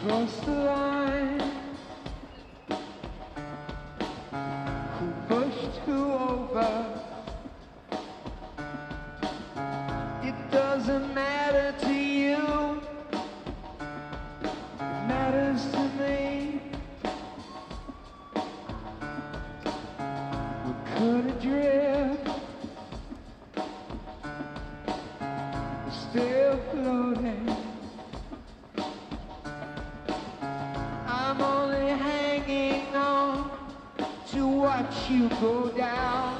cross the line? Who pushed who over? It doesn't matter to you, it matters to me. We could adrift, we're still floating. I'm only hanging on to watch you go down,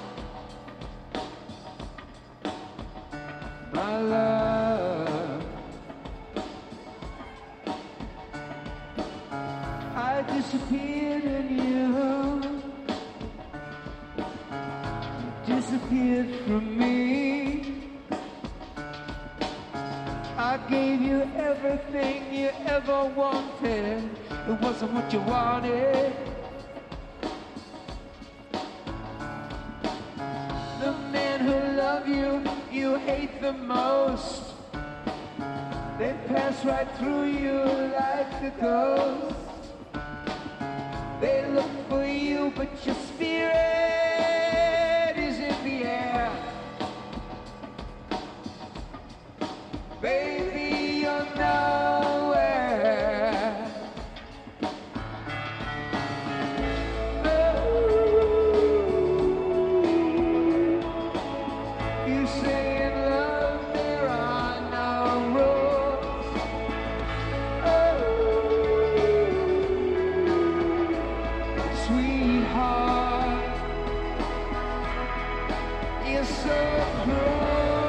my love. I disappeared in you, you disappeared from me. I gave you everything you ever wanted, it wasn't what you wanted. The men who love you, you hate the most. They pass right through you like a ghost. They look for you, but your spirit is in the air. Baby, you're nowhere. You say in love there are no rules. Sweetheart, you're so cruel.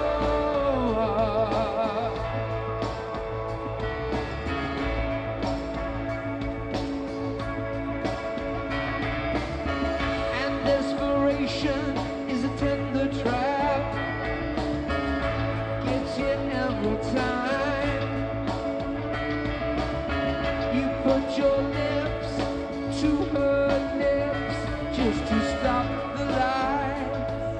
And desperation is a tender trap, gets you every time. You put your lips to her lips just to stop the lies.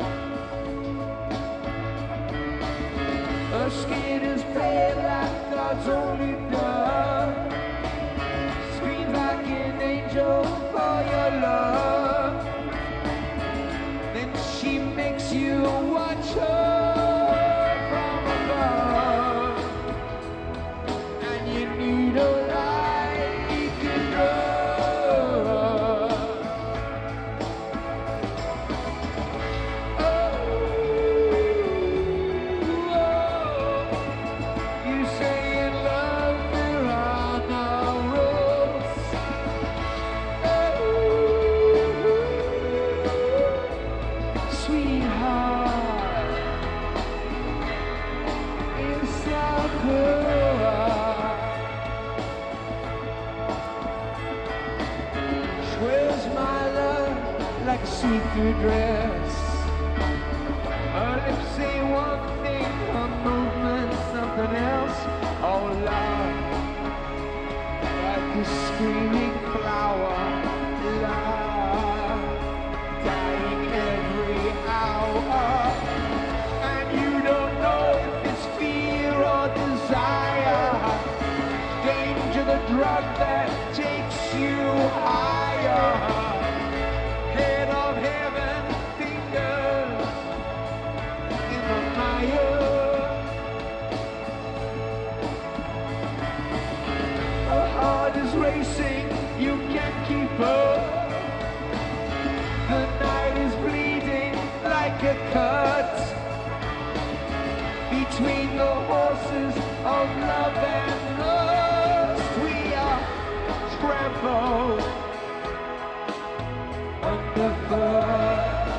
Her skin is pale like God's only dove, screams like an angel for your love. Then she makes you watch her from above, and you need a light you can love. You say in love there are no rules. Sweetheart, it's so cruel. She wears my love like a see-through dress. Her lips say one thing, her movement something else. Oh love, like a screaming flower, love, dying every hour. And you don't know if it's fear or desire. Danger, the drug that takes you higher. Head of heaven, fingers in the mire. Her heart is racing, you can't keep up. The night is bleeding like a cut between the horses of love and lust. We are trampled underfoot.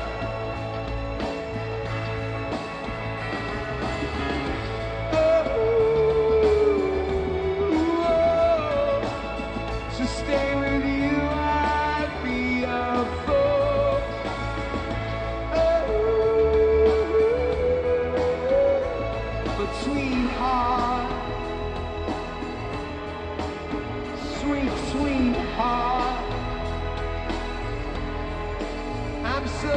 To stay with you, I'd be a fool. But sweetheart, sweet, sweetheart, I'm so